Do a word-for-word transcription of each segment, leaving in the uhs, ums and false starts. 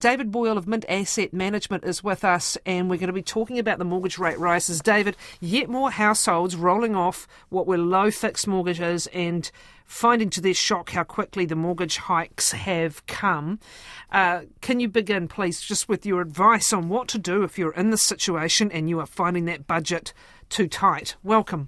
David Boyle of Mint Asset Management is with us, and we're going to be talking about the mortgage rate rises. David, yet more households rolling off what were low fixed mortgages and finding to their shock how quickly the mortgage hikes have come. Uh, can you begin, please, just with your advice on what to do if you're in this situation and you are finding that budget too tight? Welcome.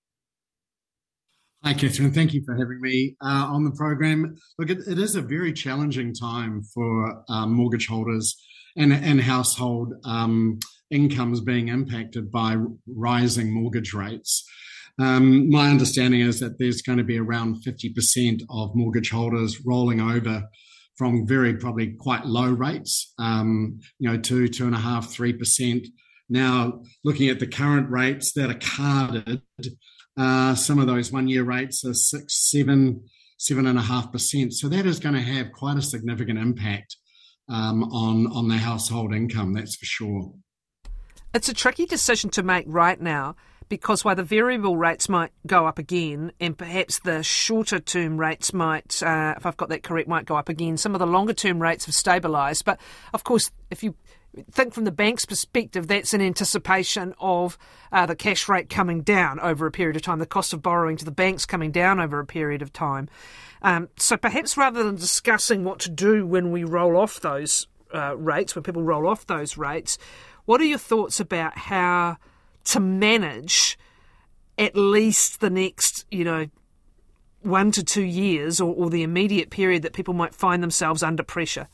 Hi, Catherine. Thank you for having me uh, on the program. Look, it, it is a very challenging time for um, mortgage holders and, and household um, incomes being impacted by rising mortgage rates. Um, my understanding is that there's going to be around fifty percent of mortgage holders rolling over from very probably quite low rates, um, you know, two, two and a half, three percent. Now, looking at the current rates that are carded, Uh, some of those one-year rates are six, seven, seven and a half percent. So that is going to have quite a significant impact um, on on the household income. That's for sure. It's a tricky decision to make right now because while the variable rates might go up again, and perhaps the shorter-term rates might, uh, if I've got that correct, might go up again. Some of the longer-term rates have stabilised, but of course, if you think from the bank's perspective, that's in anticipation of uh, the cash rate coming down over a period of time, the cost of borrowing to the banks coming down over a period of time. Um, so perhaps rather than discussing what to do when we roll off those uh, rates, when people roll off those rates, what are your thoughts about how to manage at least the next, you know, one to two years or, or the immediate period that people might find themselves under pressure?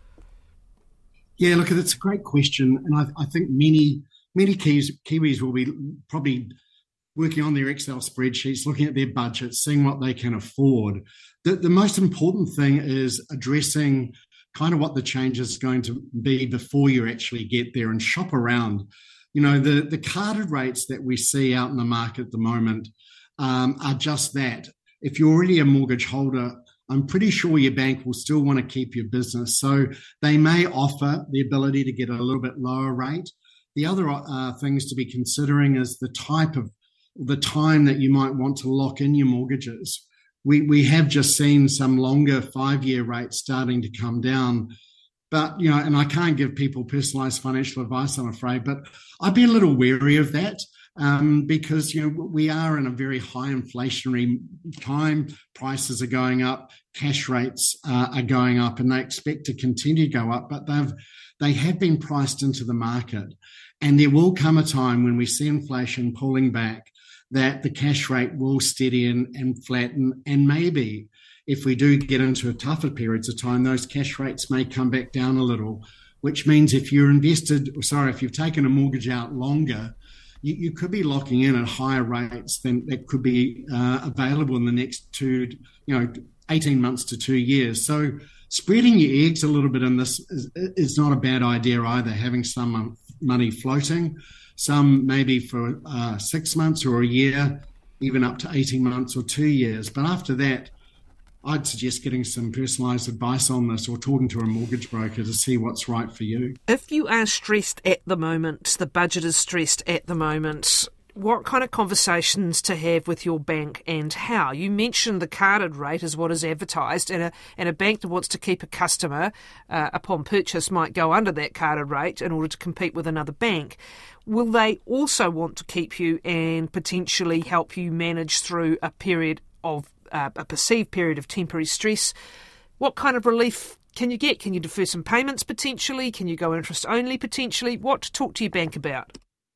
Yeah, look, it's a great question, and I, I think many many Kiwis, Kiwis will be probably working on their Excel spreadsheets, looking at their budgets, seeing what they can afford. The, the most important thing is addressing kind of what the change is going to be before you actually get there and shop around. You know, the, the carded rates that we see out in the market at the moment um, are just that. If you're already a mortgage holder, I'm pretty sure your bank will still want to keep your business. So they may offer the ability to get a little bit lower rate. The other uh, things to be considering is the type of, the time that you might want to lock in your mortgages. We we have just seen some longer five-year rates starting to come down. But, you know, and I can't give people personalised financial advice, I'm afraid, but I'd be a little wary of that. Um, because, you know, we are in a very high inflationary time. Prices are going up, cash rates uh, are going up, and they expect to continue to go up, but they've they have been priced into the market. And there will come a time when we see inflation pulling back that the cash rate will steady and, and flatten, and maybe if we do get into tougher periods of time, those cash rates may come back down a little, which means if you're invested, sorry, if you've taken a mortgage out longer, You, you could be locking in at higher rates than that could be uh, available in the next two, you know, eighteen months to two years. So spreading your eggs a little bit in this is, is not a bad idea either, having some money floating, some maybe for uh, six months or a year, even up to eighteen months or two years. But after that, I'd suggest getting some personalised advice on this or talking to a mortgage broker to see what's right for you. If you are stressed at the moment, the budget is stressed at the moment, what kind of conversations to have with your bank and how? You mentioned the carded rate is what is advertised, and a, and a bank that wants to keep a customer uh, upon purchase might go under that carded rate in order to compete with another bank. Will they also want to keep you and potentially help you manage through a period of Uh, a perceived period of temporary stress? What kind of relief can you get? Can you defer some payments potentially? Can you go interest only potentially? What to talk to your bank about?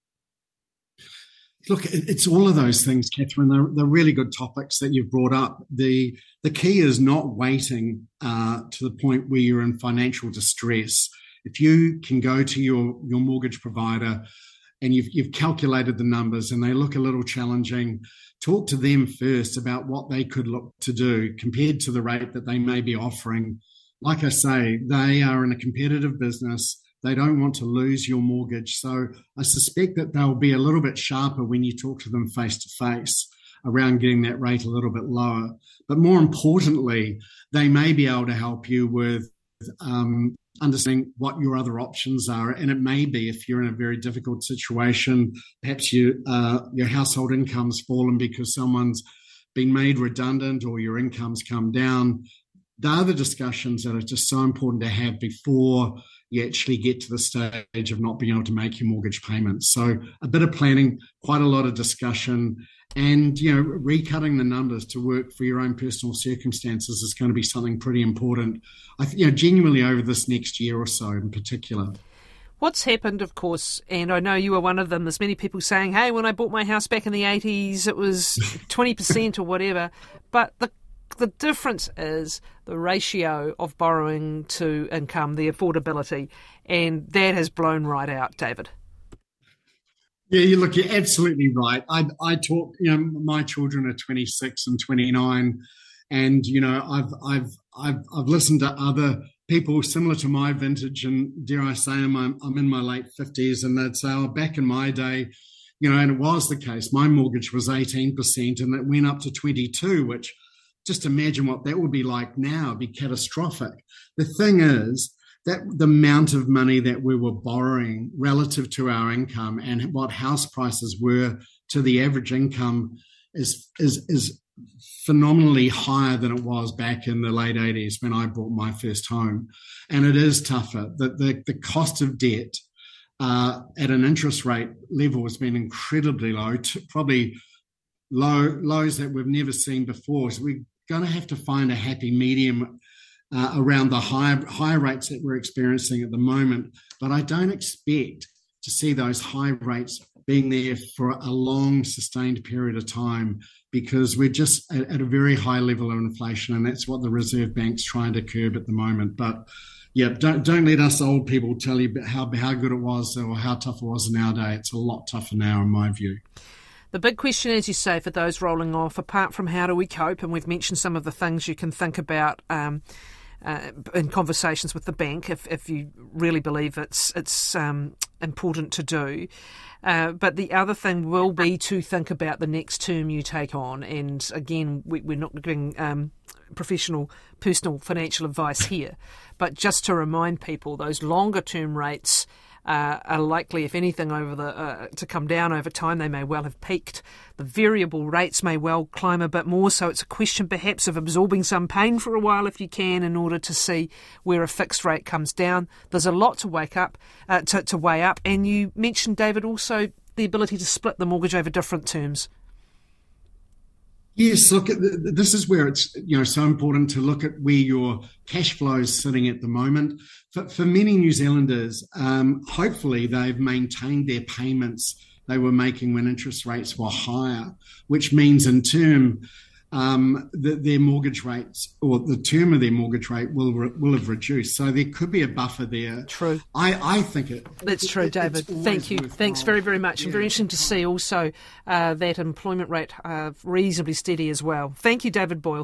Look, it's all of those things, Catherine. They're, they're really good topics that you've brought up. The the key is not waiting uh, to the point where you're in financial distress. If you can go to your, your mortgage provider and you've, you've calculated the numbers and they look a little challenging, talk to them first about what they could look to do compared to the rate that they may be offering. Like I say, they are in a competitive business. They don't want to lose your mortgage. So I suspect that they'll be a little bit sharper when you talk to them face to face around getting that rate a little bit lower. But more importantly, they may be able to help you with um, understanding what your other options are. And it may be, if you're in a very difficult situation, perhaps you, uh, your household income's fallen because someone's been made redundant or your income's come down, they're the discussions that are just so important to have before you actually get to the stage of not being able to make your mortgage payments. So a bit of planning, quite a lot of discussion, and, you know, recutting the numbers to work for your own personal circumstances is going to be something pretty important, I th- you know, genuinely over this next year or so in particular. What's happened, of course, and I know you were one of them, there's many people saying, hey, when I bought my house back in the eighties, it was twenty percent or whatever. But the the difference is the ratio of borrowing to income, the affordability, and that has blown right out, David. Yeah, you look, you're absolutely right. I I talk, you know, my children are twenty-six and twenty-nine, and, you know, I've I've I've I've listened to other people similar to my vintage, and dare I say, I'm I'm in my late fifties, and they'd say, oh, back in my day, you know, and it was the case. My mortgage was eighteen percent, and it went up to twenty-two, which, just imagine what that would be like now. It'd be catastrophic. The thing is that the amount of money that we were borrowing relative to our income and what house prices were to the average income is is is phenomenally higher than it was back in the late eighties when I bought my first home. And it is tougher. The, the, the cost of debt uh, at an interest rate level has been incredibly low, to probably low lows that we've never seen before. So we're going to have to find a happy medium uh, around the high, high rates that we're experiencing at the moment. But I don't expect to see those high rates being there for a long, sustained period of time, because we're just at, at a very high level of inflation, and that's what the Reserve Bank's trying to curb at the moment. But yeah, don't don't let us old people tell you how how good it was or how tough it was in our day. It's a lot tougher now, in my view. The big question, as you say, for those rolling off, apart from how do we cope, and we've mentioned some of the things you can think about um, uh, in conversations with the bank, if if you really believe it's it's um, important to do. Uh, but the other thing will be to think about the next term you take on. And again, we, we're not giving um, professional, personal financial advice here, but just to remind people, those longer term rates Uh, are likely, if anything, over the uh, to come down over time. They may well have peaked. The variable rates may well climb a bit more, so it's a question perhaps of absorbing some pain for a while if you can, in order to see where a fixed rate comes down. There's a lot to wake up, uh, to, to weigh up. And you mentioned, David, also the ability to split the mortgage over different terms. Yes, look, this is where it's, you know, so important to look at where your cash flow is sitting at the moment. For, for many New Zealanders, um, hopefully they've maintained their payments they were making when interest rates were higher, which means in turn um, the, their mortgage rates, or the term of their mortgage rate, will will have reduced. So there could be a buffer there. True. I, I think it. That's true, it, David. Thank you. Thanks very, very much. Yeah. And very interesting to see also uh, that employment rate uh, reasonably steady as well. Thank you, David Boyle.